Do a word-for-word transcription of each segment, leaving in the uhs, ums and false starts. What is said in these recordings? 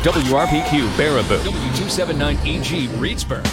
W R P Q Baraboo, W two seventy-nine E G Reedsburg.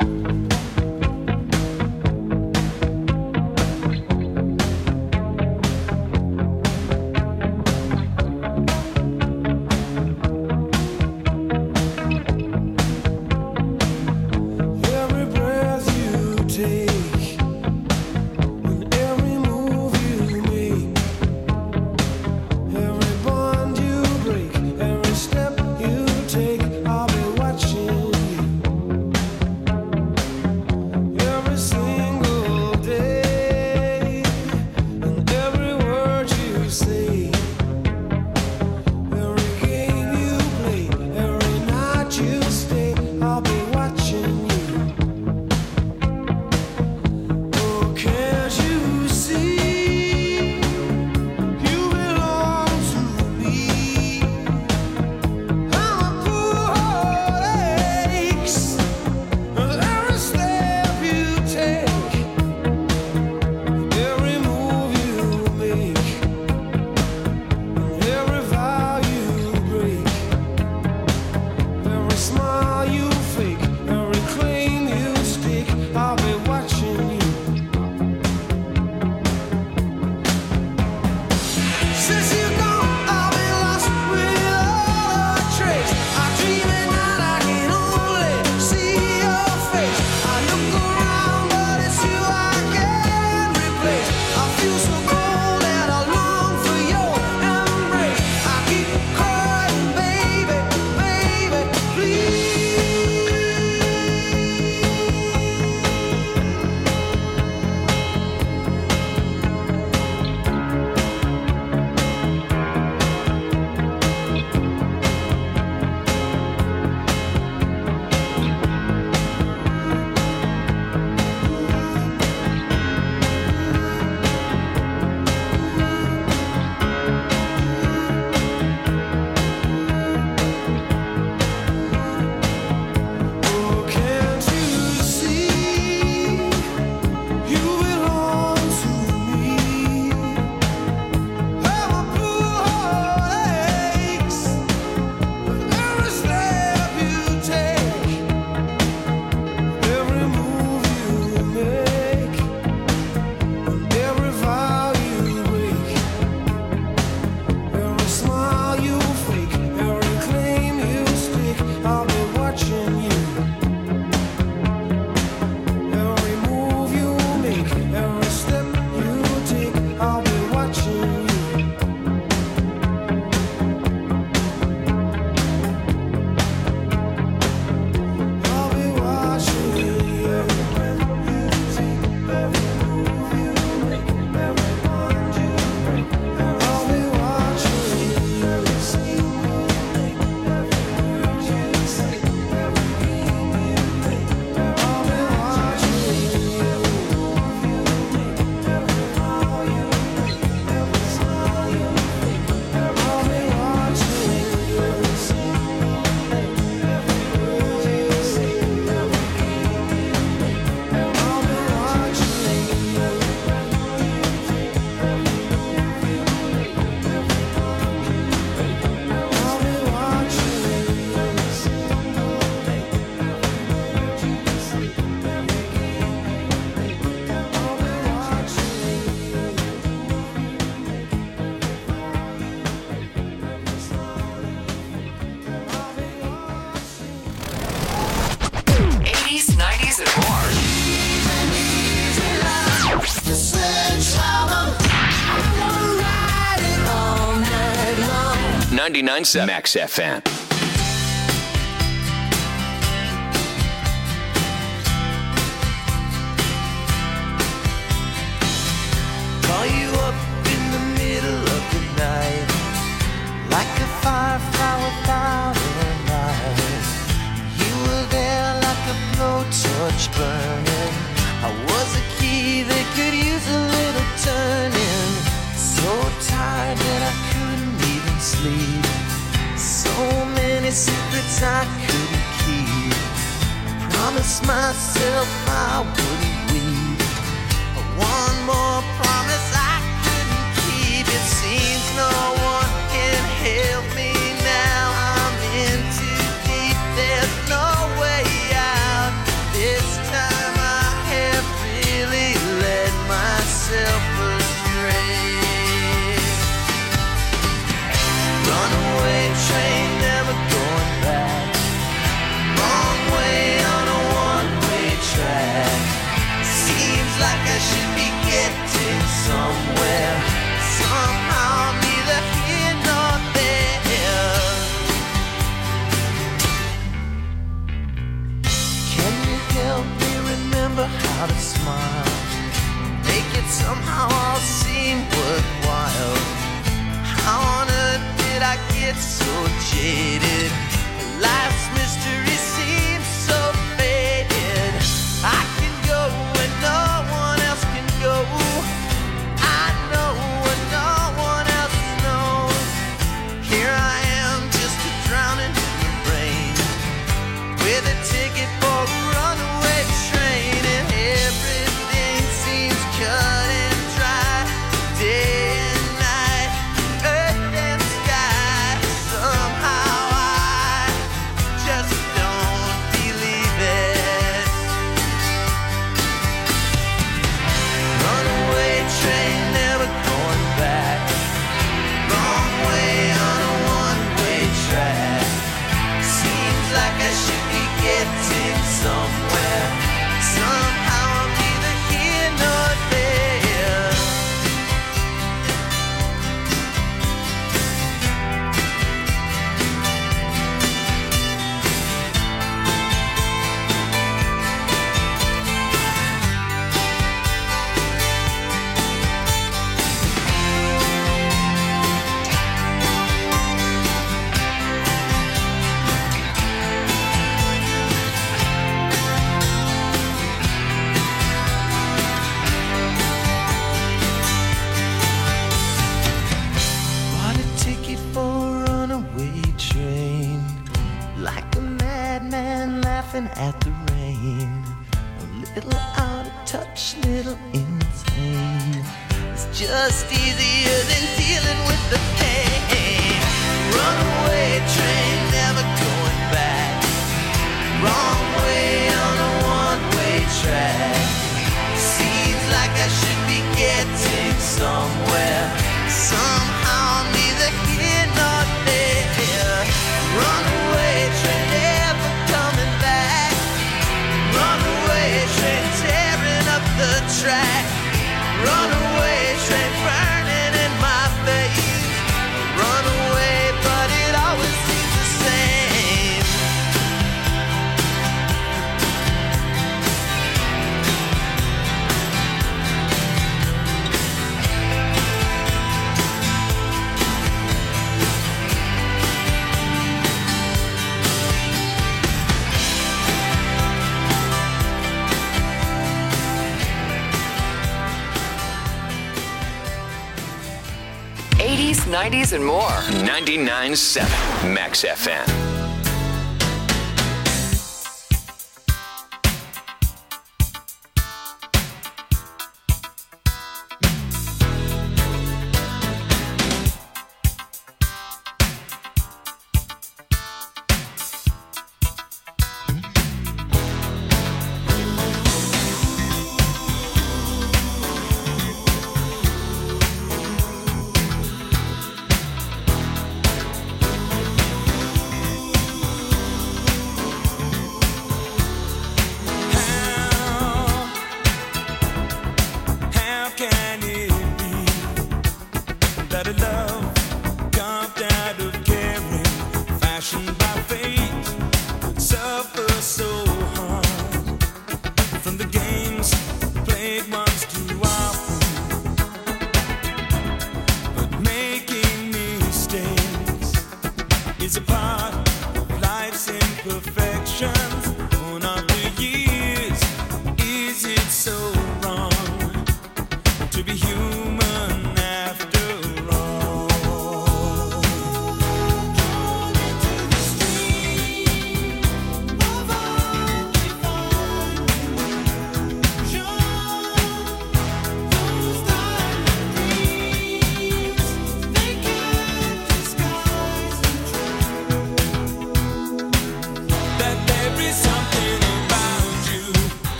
ninety-nine point seven Max F M. Call you up in the middle of the night, like a firefly without a light. You were there like a blowtorch burning. I was a key that could use a little turning. So tired that I couldn't even sleep. So many secrets I couldn't keep. I promised myself I wouldn't weep. One more promise I couldn't keep. It seems no one can help me now. I'm in too somewhere. Somehow neither here nor there. Can you help me remember how to smile? Make it somehow all seem worthwhile. How on earth did I get so jaded? Life's mystery seems so faded. I can go when no one else can go. I know when no one else knows. Here I am, just a drowning in the rain, with a ticket for a runaway train, and everything seems cut and dry. Day and night, earth and sky. Somehow I just don't believe it. Runaway train, never going back. Wrong way on a one-way track. Seems like I should be getting somewhere. Somehow I'm neither here nor there. Bought a ticket for a runaway train, like a madman laughing at the rain. A little out of touch, little insane. It's just easier than dealing with the pain. Runaway train, never going back. Wrong way on a one-way track. Seems like I should be getting somewhere. Somehow I'm neither here nor there. Runaway train, never coming back. Runaway train, tearing up the track. Runaway train, burning in my face. Runaway, but it always seems the same. eighties, nineties, and more. ninety-nine point seven Max F M.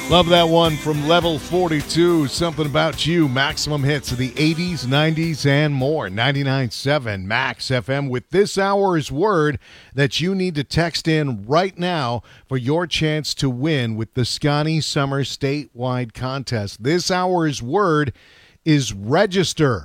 Love that one from Level forty-two, Something About You, maximum hits of the eighties, nineties, and more. ninety-nine point seven Max F M with this hour's word that you need to text in right now for your chance to win with the Scotty Summer Statewide Contest. This hour's word is register.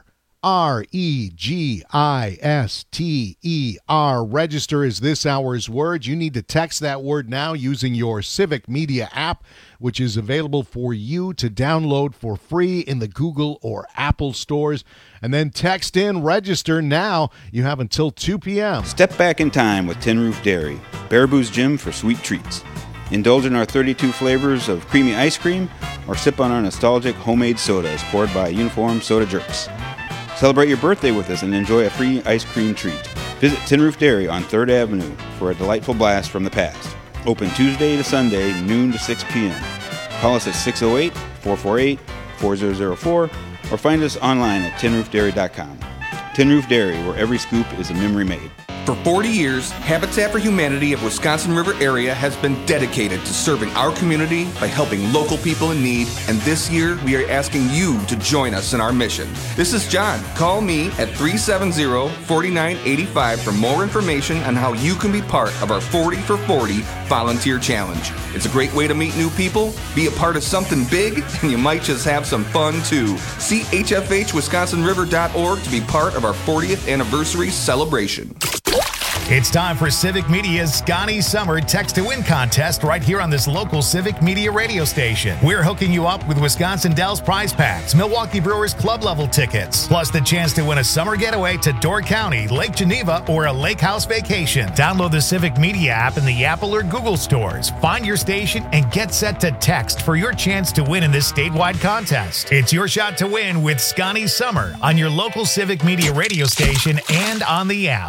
R E G I S T E R. Register is this hour's word. You need to text that word now using your Civic Media app, which is available for you to download for free in the Google or Apple stores. And then text in register now. You have until two p.m. Step back in time with Tin Roof Dairy, Baraboo's Gym for sweet treats. Indulge in our thirty-two flavors of creamy ice cream or sip on our nostalgic homemade sodas poured by Uniform Soda Jerks. Celebrate your birthday with us and enjoy a free ice cream treat. Visit Tin Roof Dairy on third Avenue for a delightful blast from the past. Open Tuesday to Sunday, noon to six p.m. Call us at six oh eight, four four eight, four zero zero four or find us online at tin roof dairy dot com. Tin Roof Dairy, where every scoop is a memory made. For forty years, Habitat for Humanity of Wisconsin River area has been dedicated to serving our community by helping local people in need, and this year we are asking you to join us in our mission. This is John. Call me at three seven zero, four nine eight five for more information on how you can be part of our forty for forty volunteer challenge. It's a great way to meet new people, be a part of something big, and you might just have some fun too. See H F H wisconsin river dot org to be part of our fortieth anniversary celebration. It's time for Civic Media's Scotty Summer Text to Win contest right here on this local Civic Media radio station. We're hooking you up with Wisconsin Dells prize packs, Milwaukee Brewers club level tickets, plus the chance to win a summer getaway to Door County, Lake Geneva, or a lake house vacation. Download the Civic Media app in the Apple or Google stores. Find your station and get set to text for your chance to win in this statewide contest. It's your shot to win with Scotty Summer on your local Civic Media radio station and on the app.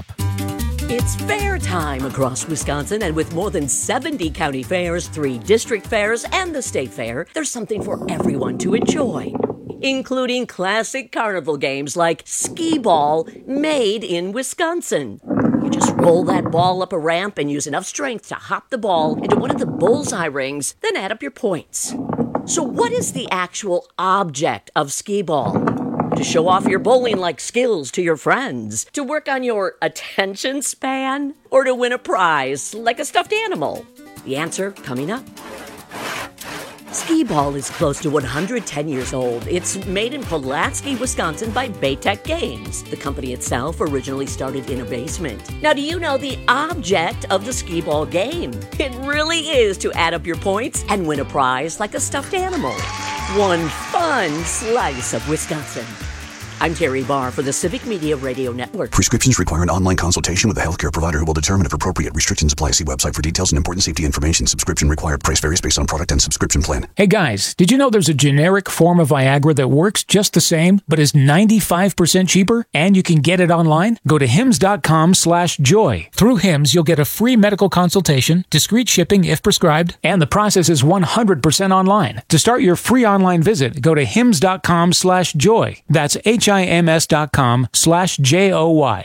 It's fair time across Wisconsin, and with more than seventy county fairs, three district fairs, and the state fair, there's something for everyone to enjoy, including classic carnival games like skee ball, made in Wisconsin. You just roll that ball up a ramp and use enough strength to hop the ball into one of the bullseye rings, then add up your points. So what is the actual object of skee ball? To show off your bowling-like skills to your friends, to work on your attention span, or to win a prize like a stuffed animal? The answer coming up. Skee ball is close to one hundred ten years old. It's made in Pulaski, Wisconsin by Baytech Games. The company itself originally started in a basement. Now, do you know the object of the skee ball game? It really is to add up your points and win a prize like a stuffed animal. One fun slice of Wisconsin. I'm Terry Barr for the Civic Media Radio Network. Prescriptions require an online consultation with a healthcare provider who will determine if appropriate. Restrictions apply. See website for details and important safety information. Subscription required. Price varies based on product and subscription plan. Hey guys, did you know there's a generic form of Viagra that works just the same, but is ninety-five percent cheaper? And you can get it online? Go to hims.com slash joy. Through Hims, you'll get a free medical consultation, discreet shipping if prescribed, and the process is one hundred percent online. To start your free online visit, go to hims.com slash joy. That's H I M S dot com slash J O Y.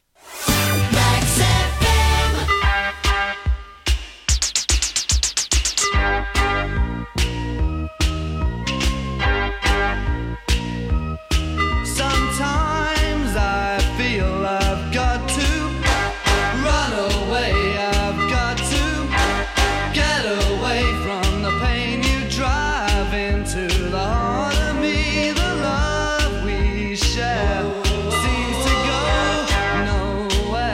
Sometimes I feel I've got to run away, I've got to get away from the pain you drive into the heart of me, the love we share seems to go nowhere.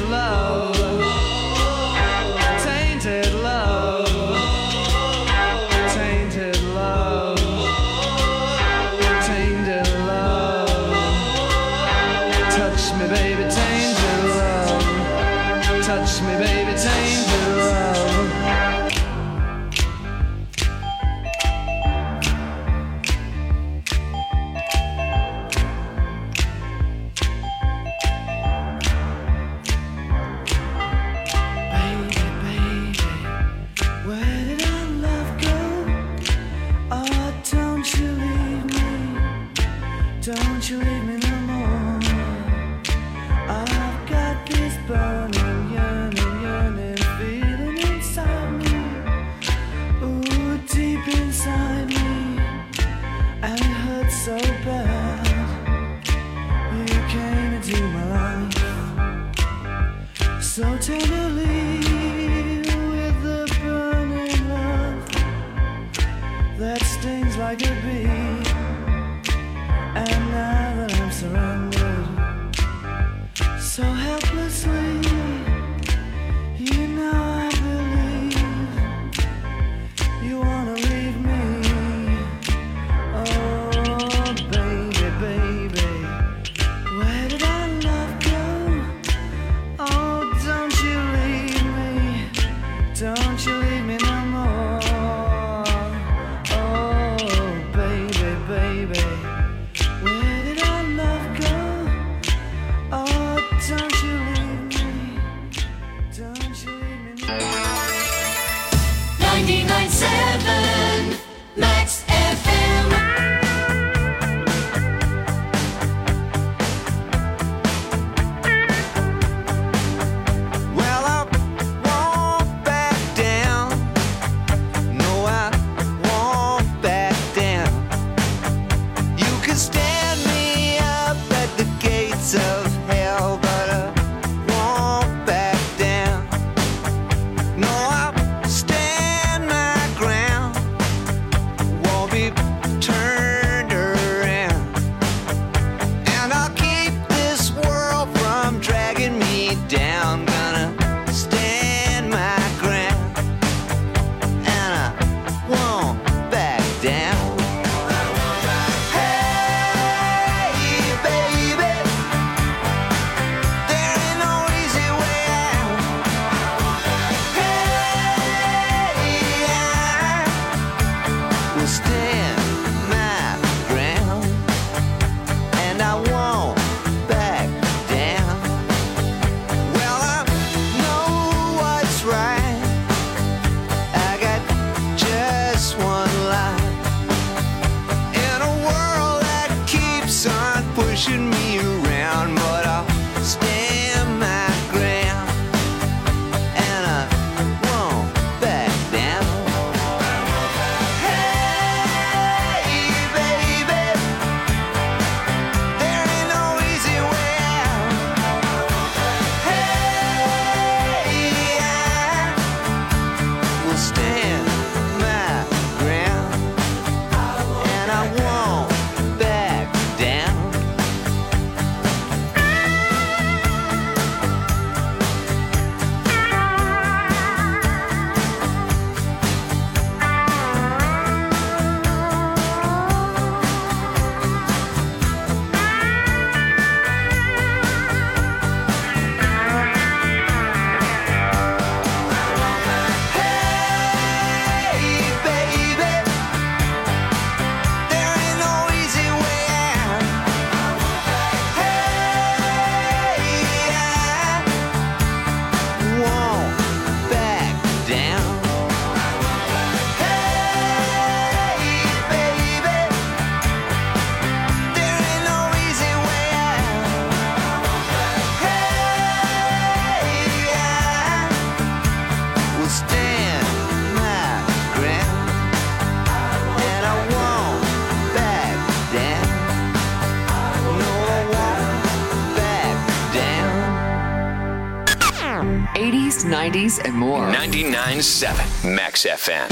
love, tainted love, tainted love, tainted love. Touch me, baby, tainted love. Touch me, baby, tainted love. Don't you leave me no more. I've got this burning, yearning, yearning feeling inside me. Ooh, deep inside me. And it hurts so bad. You came into my life so tenderly with the burning love that stings like a bee. And now that I'm surrendered so helplessly, you know I believe you wanna leave me. Oh, baby, baby, where did our love go? Oh, don't you leave me, don't you leave me no more. Oh, baby, baby, where did our love go? Oh, don't you leave me, don't you leave me now. ninety-nine point seven Max F M. Well, I won't back down. No, I won't back down. You can stand me up at the gates of hell, but I won't back down. No, I'll stand my ground. Won't be turned around. And I'll keep this world from dragging me down. Gonna stand my ground. And I won't back down. Hey, baby, there ain't no easy way out. Hey, I will stand my ground, and I won't back down. Well, I know what's right. I got just one life. In a world that keeps on pushing me around, but I'll stand my ground, and I won't back down. Hey, baby, there ain't no easy way out. Hey, I will stand my ground, and I won't back down. Hey, baby, there ain't no easy way out. Hey, I won't back down. Hey, baby, there ain't no easy way out. Hey, I will stand my ground, and I won't back down. No, I won't back down. eighties, nineties, and more. ninety-nine point seven Max F M.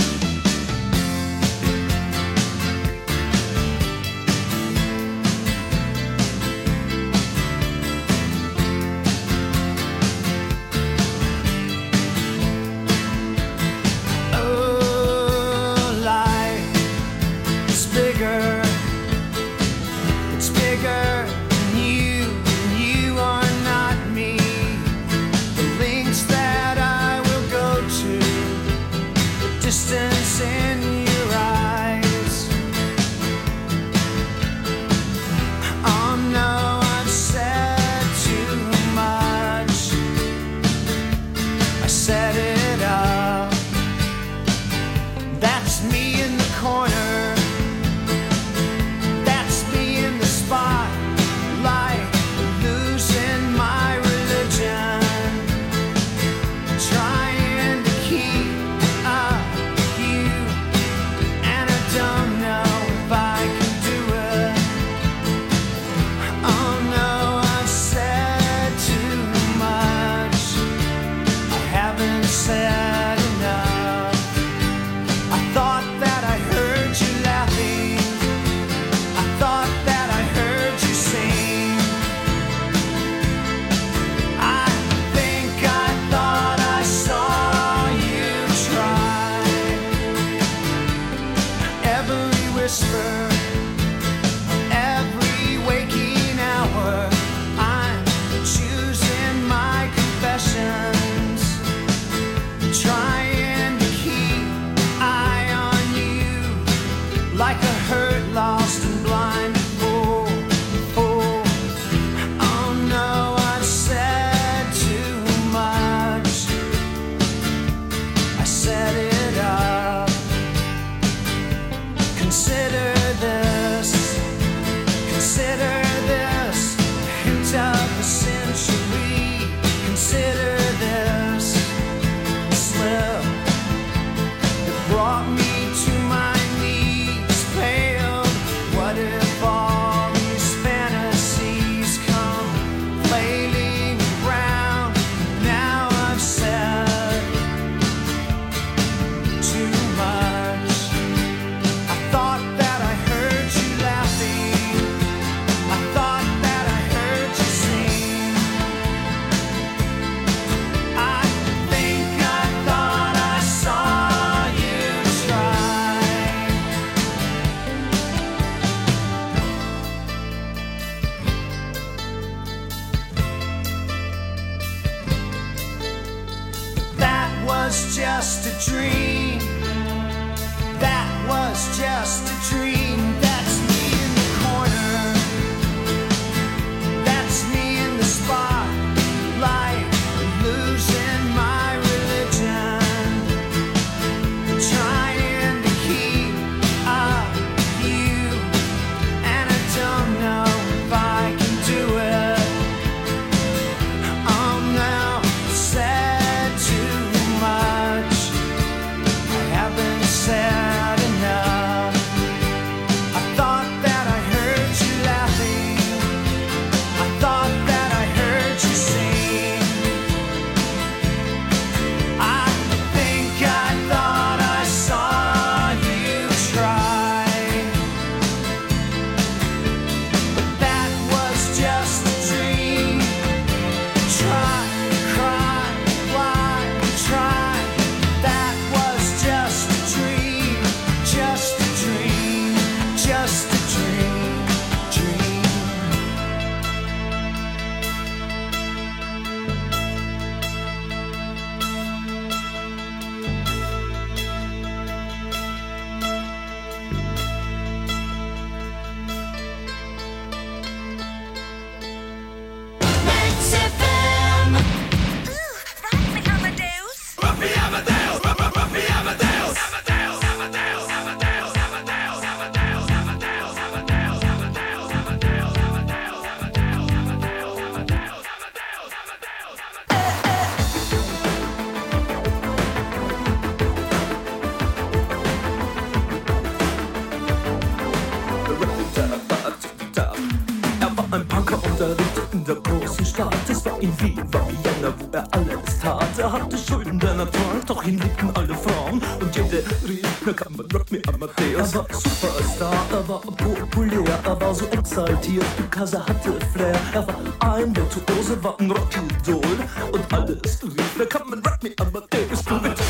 set it up. That's me in the corner. That's me in the spotlight, losing my religion, trying to keep up with you, and I don't know if I can do it. Oh no, I've said too much. I haven't said enough. I thought that I heard you laughing. I thought that I heard you sing. I think I thought I saw you try. Every whisper, every waking hour, I'm choosing my confessions, trying to keep eye on you, like a hurt, lost and blind fool. fool. Oh no, I've said too much. I set it up. Consider this, consider this, hint of the century. Consider this slip that brought me to my knees, pale. What if all these fantasies come flailing around? Now I've said too much. I thought that I heard you laughing. I thought that I heard you sing. I think I thought I saw you try. That was just a dream. That was just a dream. That's me in the corner. That's me in the spotlight, losing my religion, trying to keep up with you, and I don't know if I can do it. Oh no, said too much. I haven't said enough. I thought that I heard you laughing. I thought that I heard you sing. I think I thought I saw you try. But that was just a dream. Try, cry, fly, try. That was just a dream. Just a dream. Just a dream. Dream. Max F M. Rock me, Amadeus. Rock me, Amadeus. Rock, rock, rock me, Amadeus. Amadeus, Amadeus, Amadeus, Amadeus, Amadeus, Amadeus, Amadeus, Amadeus, Amadeus, Amadeus, Amadeus, Amadeus, Er war ein Punker und er lebte in der großen Stadt. Es war in Wien, war Vienna, wo er alles tat. Er hatte Schulden, denn er trank, doch ihn liebten alle Frauen. Und jede rief, na kann man Rock me Amadeus. Er war Superstar, er war populär, er war so exaltiert, because er hatte Flair. Er war ein Virtuose, war ein Rockidol. Und alles rief, na kann man Rock me Amadeus. Du mit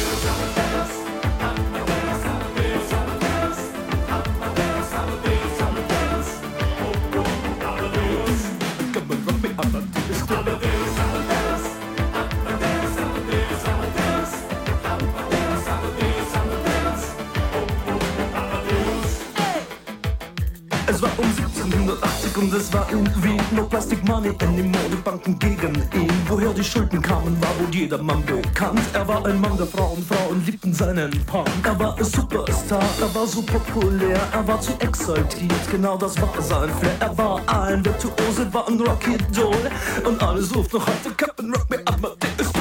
Es war um siebzehnhundertachtzig und es war irgendwie no plastic money anymore. Die Banken gegen ihn, woher die Schulden kamen, war wohl jedermann bekannt. Er war ein Mann der Frauen, Frauen liebten seinen Punk. Er war ein Superstar, er war so populär, er war zu exaltiert, genau das war sein Flair. Er war ein Virtuose, war ein Rocky-Doll und alles ruft noch heute Captain Rock me Amadeus.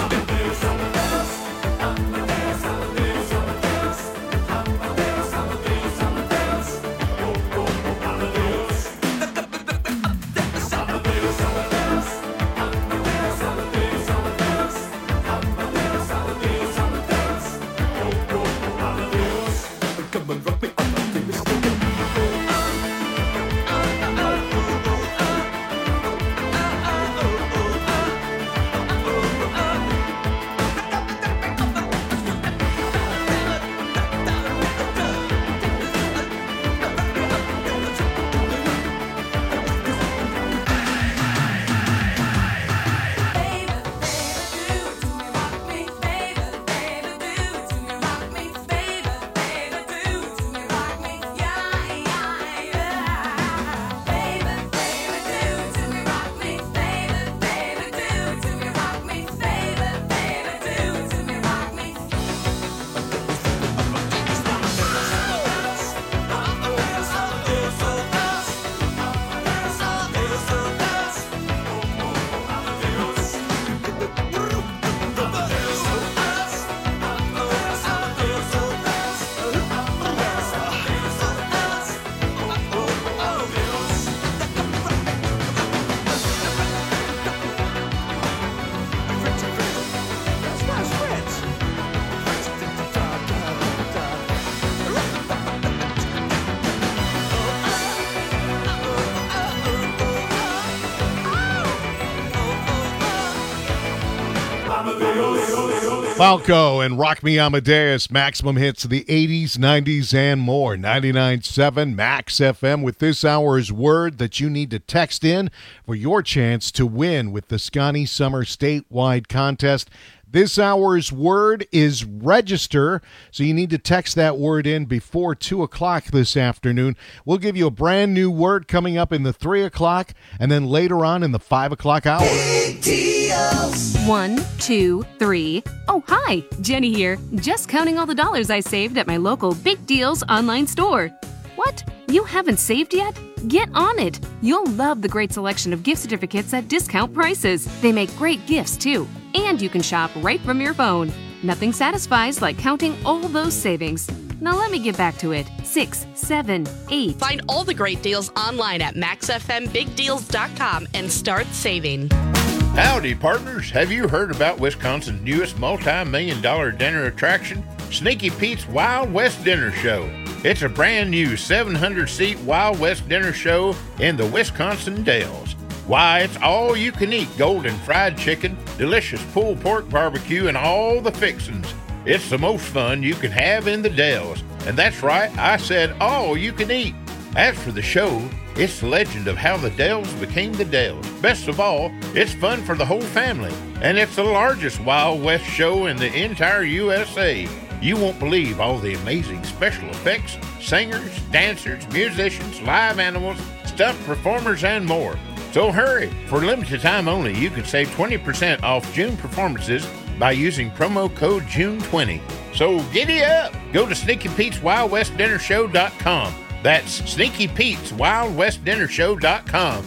Falco and Rock Me Amadeus, maximum hits of the eighties, nineties, and more. ninety-nine point seven Max F M with this hour's word that you need to text in for your chance to win with the Scotty Summer statewide contest. This hour's word is register, so you need to text that word in before two o'clock this afternoon. We'll give you a brand new word coming up in the three o'clock and then later on in the five o'clock hour. Big deals. One, two, three. Oh, hi, Jenny here. Just counting all the dollars I saved at my local Big Deals online store. What? You haven't saved yet? Get on it. You'll love the great selection of gift certificates at discount prices. They make great gifts, too. And you can shop right from your phone. Nothing satisfies like counting all those savings. Now let me get back to it. Six, seven, eight. Find all the great deals online at max f m big deals dot com and start saving. Howdy, partners. Have you heard about Wisconsin's newest multi-million dollar dinner attraction? Sneaky Pete's Wild West Dinner Show. It's a brand new seven hundred seat Wild West Dinner Show in the Wisconsin Dells. Why, it's all you can eat golden fried chicken, delicious pulled pork barbecue, and all the fixins. It's the most fun you can have in the Dells. And that's right, I said all you can eat. As for the show, it's the legend of how the Dells became the Dells. Best of all, it's fun for the whole family. And it's the largest Wild West show in the entire U S A. You won't believe all the amazing special effects, singers, dancers, musicians, live animals, stunt performers, and more. So hurry! For a limited time only, you can save twenty percent off June performances by using promo code June twenty. So giddy up! Go to Sneaky Pete's Wild West Dinner Show dot com. That's Sneaky Pete's Wild West Dinner Show dot com.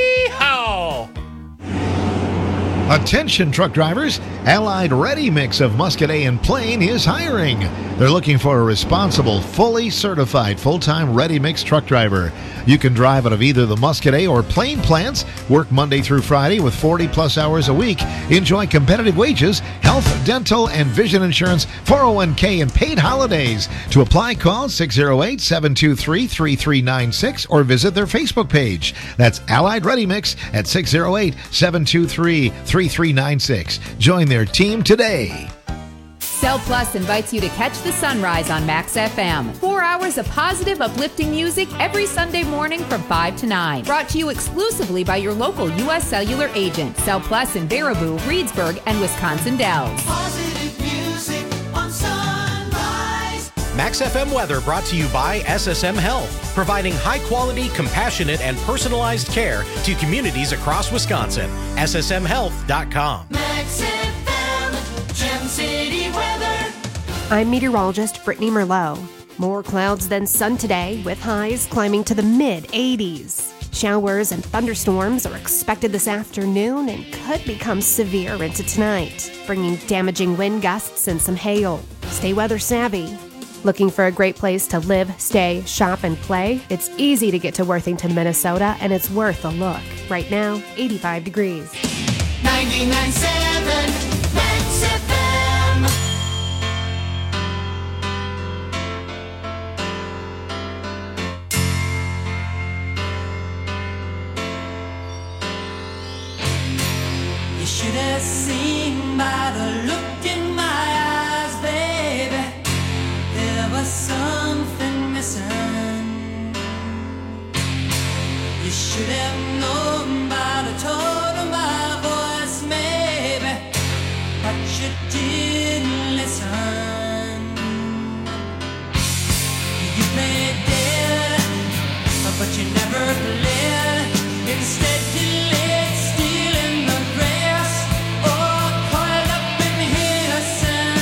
Yee-haw! Attention truck drivers, Allied Ready Mix of Muscadet and Plain is hiring. They're looking for a responsible, fully certified, full-time ready mix truck driver. You can drive out of either the Muscadet or Plain plants, work Monday through Friday with forty plus hours a week, enjoy competitive wages, health, dental, and vision insurance, four oh one k, and paid holidays. To apply, call six oh eight, seven two three, three three nine six or visit their Facebook page. That's Allied Ready Mix at six oh eight, seven two three, three three nine six. Join their team today. Cell Plus invites you to catch the sunrise on Max F M. Four hours of positive, uplifting music every Sunday morning from five to nine. Brought to you exclusively by your local U S Cellular agent. Cell Plus in Baraboo, Reedsburg, and Wisconsin Dells. Positive music on Sunrise. Max F M weather brought to you by S S M Health, providing high-quality, compassionate, and personalized care to communities across Wisconsin. S S M health dot com. Max F M, Gem City weather. I'm meteorologist Brittany Merlot. More clouds than sun today, with highs climbing to the mid eighties. Showers and thunderstorms are expected this afternoon and could become severe into tonight, bringing damaging wind gusts and some hail. Stay weather savvy. Looking for a great place to live, stay, shop, and play? It's easy to get to Worthington, Minnesota, and it's worth a look. Right now, eighty-five degrees. ninety-nine point seven Max F M. You should have seen by the look in my eyes, baby. There was something missing. You should have known by the tone of my voice, maybe, but you didn't listen. You played dead, but you never played. Instead you laid still in the grass, or coiled up in innocence.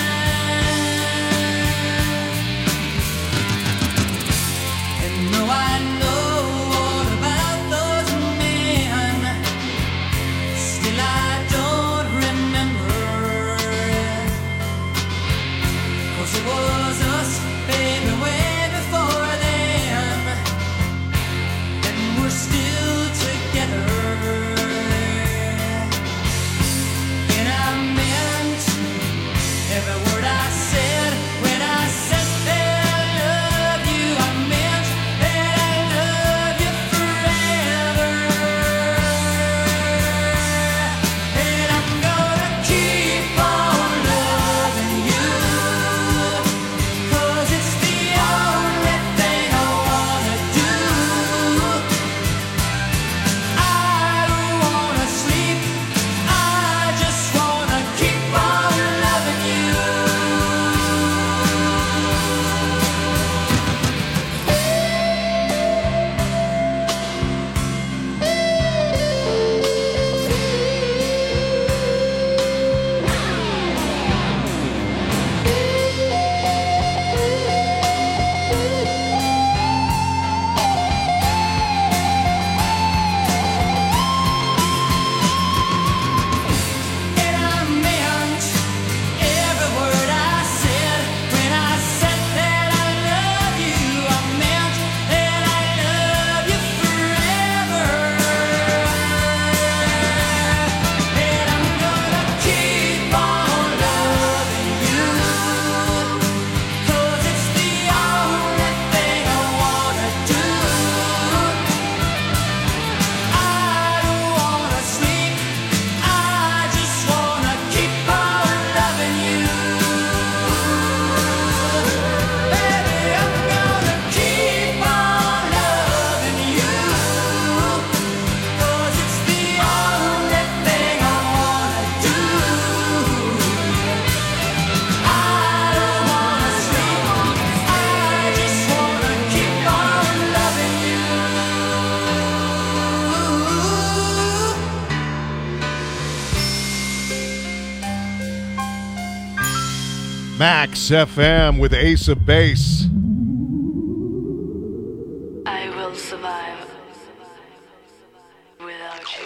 And though I know all about those men, still I don't remember. 'Cause it was us, baby, way before then, and we're still together. And I meant every word I said when I said that I love you. I meant that I love you forever. And I'm gonna keep on loving you, 'cause it's the only thing I wanna do. I don't wanna sleep, I just wanna keep on loving you. And I meant every word I said when I said that I love you. I meant that I love you forever. And I'm gonna keep on loving you, 'cause it's the only thing I wanna do. I don't wanna sleep, I just wanna keep on loving you. Baby, I'm gonna keep on loving you, 'cause it's the only thing I wanna do. I don't wanna sleep, I just wanna keep on loving you. Max F M with Ace of Base. I will survive without you.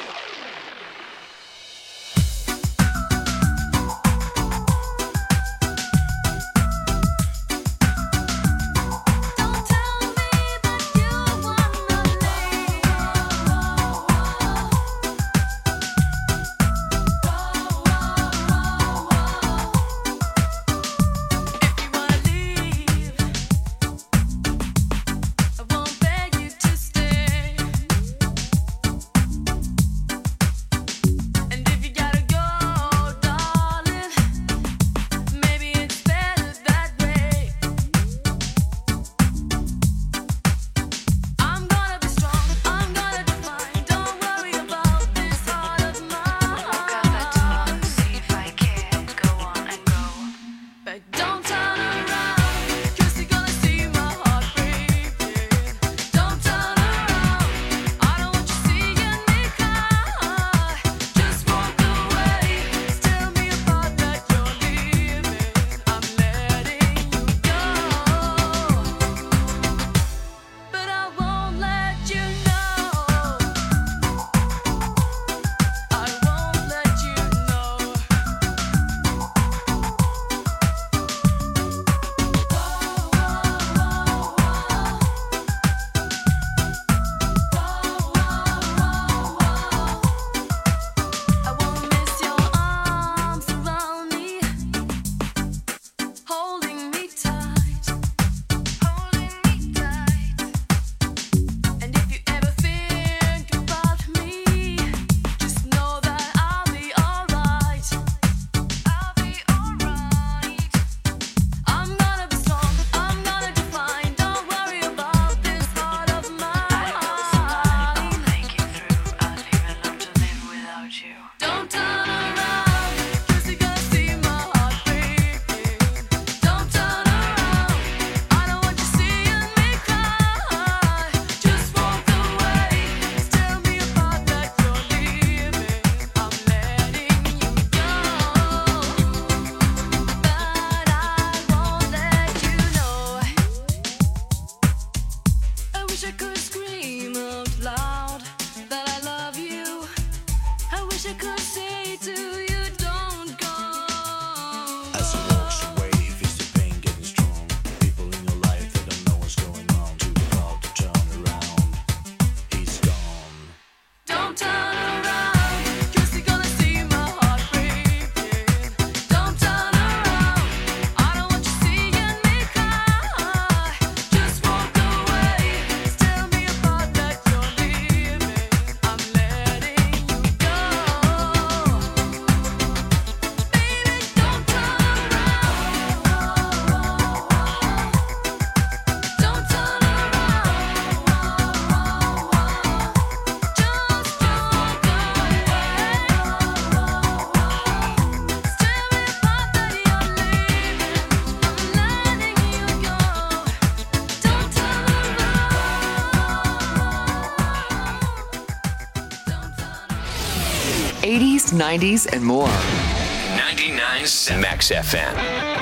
eighties, nineties, and more. ninety-nine point seven Max F M.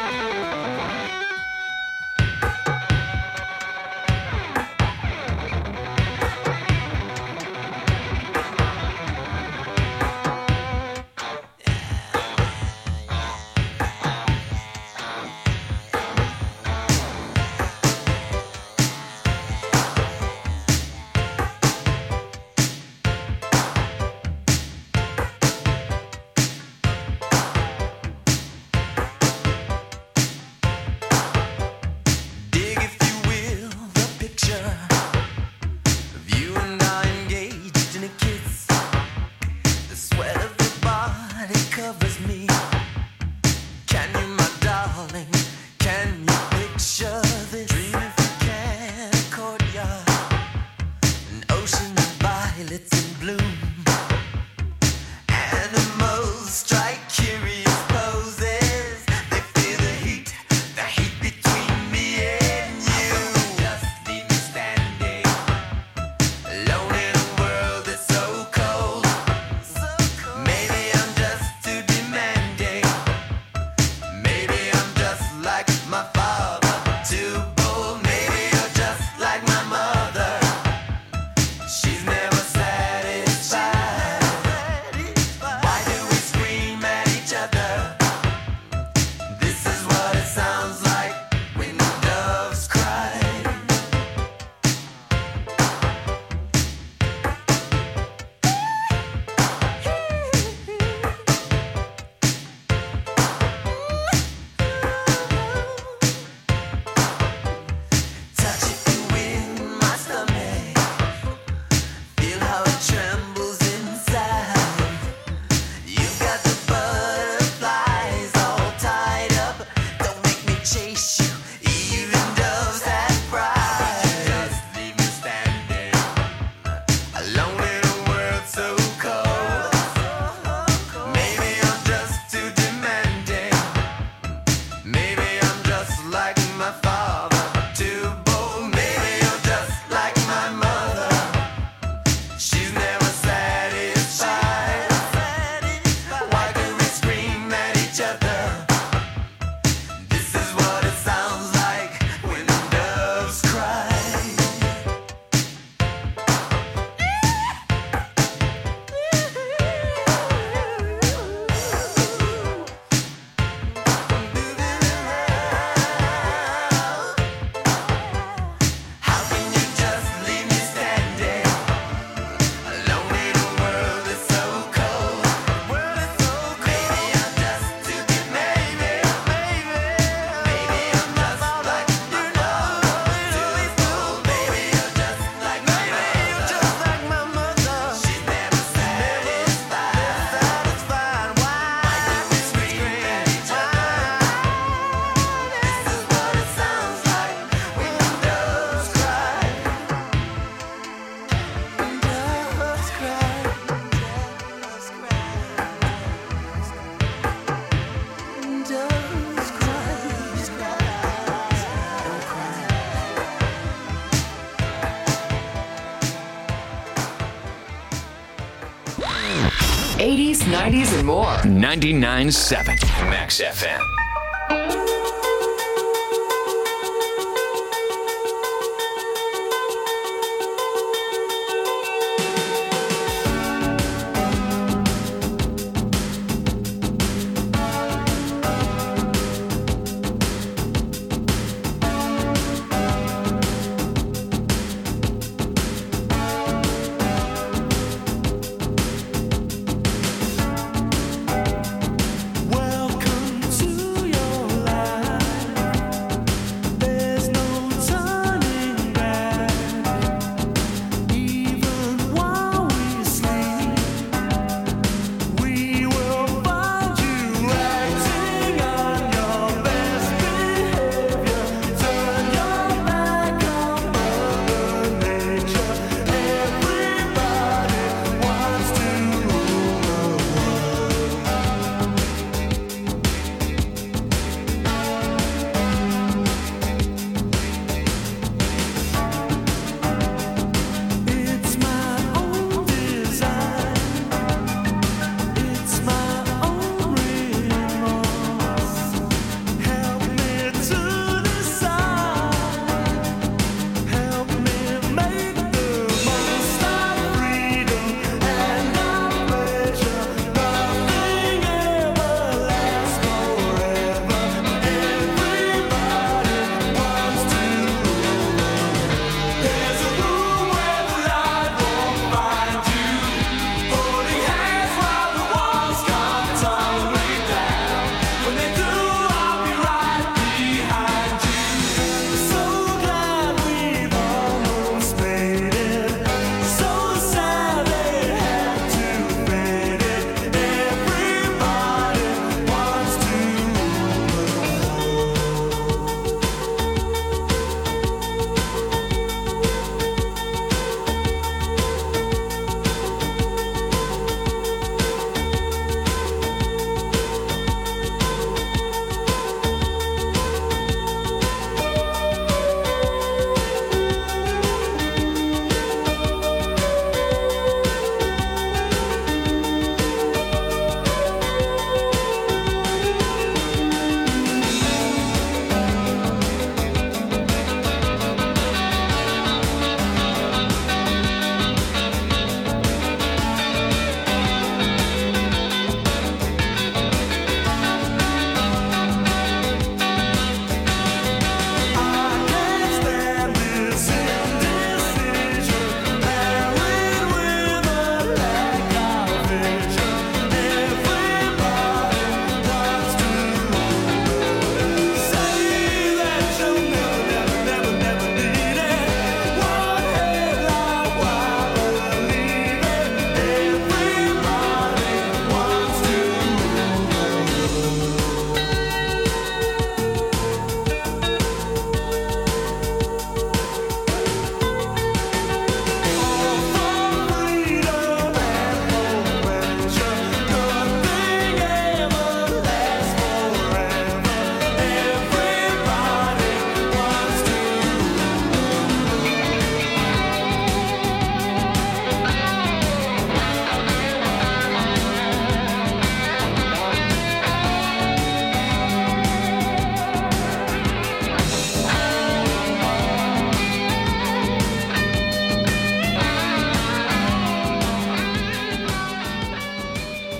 eighties, nineties, and more. ninety-nine point seven Max F M.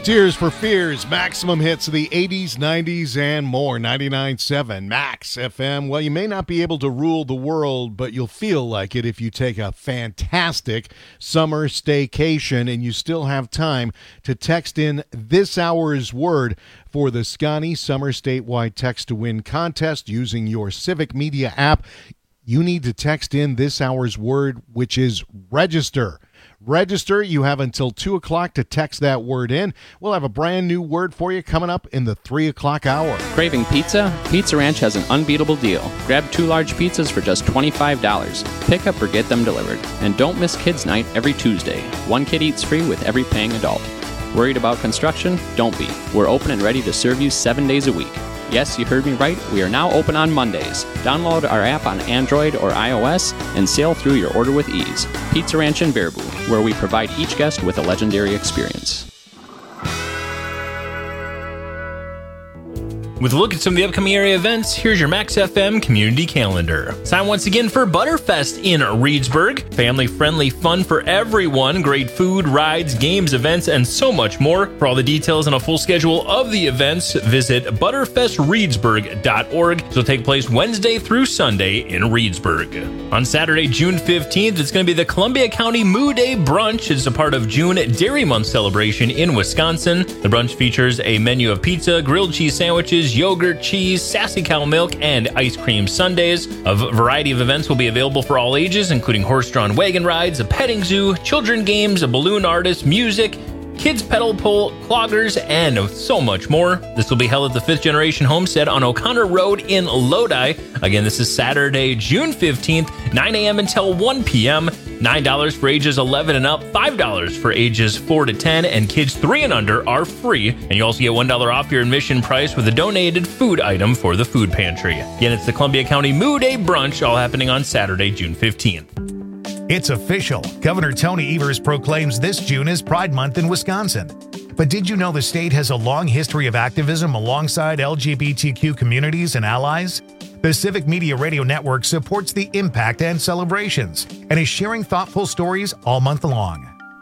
Tears for Fears, maximum hits of the eighties, nineties, and more. ninety-nine point seven Max F M. Well, you may not be able to rule the world, but you'll feel like it if you take a fantastic summer staycation and you still have time to text in this hour's word for the Scotty Summer Statewide Text to Win contest using your Civic Media app. You need to text in this hour's word, which is register. Register. You have until two o'clock to text that word in. We'll have a brand new word for you coming up in the three o'clock hour. Craving pizza? Pizza Ranch has an unbeatable deal. Grab two large pizzas for just twenty-five dollars. Pick up or get them delivered. And don't miss Kids Night every Tuesday. One kid eats free with every paying adult. Worried about construction? Don't be. We're open and ready to serve you seven days a week. Yes, you heard me right. We are now open on Mondays. Download our app on Android or iOS and sail through your order with ease. Pizza Ranch in Baraboo, where we provide each guest with a legendary experience. With a look at some of the upcoming area events, here's your Max F M community calendar. It's time once again for Butterfest in Reedsburg. Family-friendly fun for everyone. Great food, rides, games, events, and so much more. For all the details and a full schedule of the events, visit butterfest reedsburg dot org. This will take place Wednesday through Sunday in Reedsburg. On Saturday, June fifteenth, it's going to be the Columbia County Moo Day Brunch. It's a part of June Dairy Month celebration in Wisconsin. The brunch features a menu of pizza, grilled cheese sandwiches, yogurt, cheese, sassy cow milk, and ice cream sundaes. A variety of events will be available for all ages, including horse-drawn wagon rides, a petting zoo, children games, a balloon artist, music, kids pedal pull, cloggers, and so much more. This will be held at the fifth Generation Homestead on O'Connor Road in Lodi. Again, this is Saturday, June fifteenth, nine a.m. until one p.m. nine dollars for ages eleven and up, five dollars for ages four to ten, and kids three and under are free. And you also get one dollar off your admission price with a donated food item for the food pantry. Again, it's the Columbia County Moo Day Brunch, all happening on Saturday, June fifteenth. It's official. Governor Tony Evers proclaims this June as Pride Month in Wisconsin. But did you know the state has a long history of activism alongside L G B T Q communities and allies? The Civic Media Radio Network supports the impact and celebrations and is sharing thoughtful stories all month long.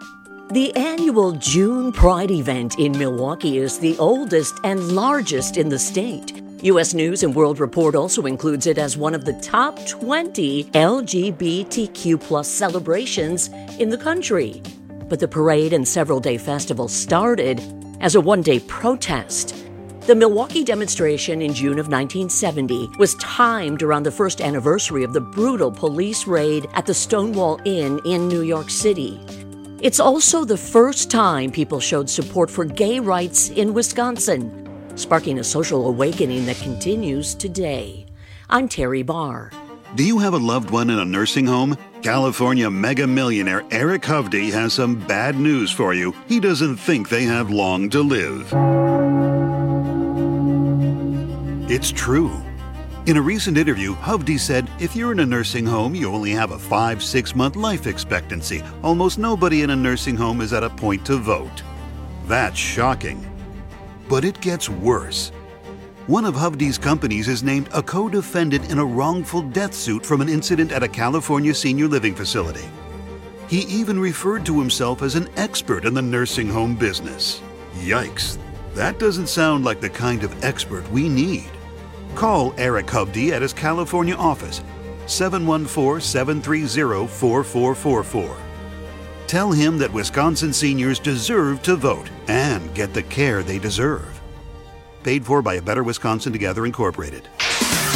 The annual June Pride event in Milwaukee is the oldest and largest in the state. U S News and World Report also includes it as one of the top twenty L G B T Q plus celebrations in the country. But the parade and several-day festival started as a one-day protest. The Milwaukee demonstration in June of nineteen seventy was timed around the first anniversary of the brutal police raid at the Stonewall Inn in New York City. It's also the first time people showed support for gay rights in Wisconsin, sparking a social awakening that continues today. I'm Terry Barr. Do you have a loved one in a nursing home? California mega millionaire Eric Hovde has some bad news for you. He doesn't think they have long to live. It's true. In a recent interview, Hovde said, if you're in a nursing home, you only have a five, six month life expectancy. Almost nobody in a nursing home is at a point to vote. That's shocking. But it gets worse. One of Hovde's companies is named a co-defendant in a wrongful death suit from an incident at a California senior living facility. He even referred to himself as an expert in the nursing home business. Yikes, that doesn't sound like the kind of expert we need. Call Eric Hovde at his California office, seven one four, seven three zero, four four four four. Tell him that Wisconsin seniors deserve to vote and get the care they deserve. Paid for by A Better Wisconsin Together Incorporated.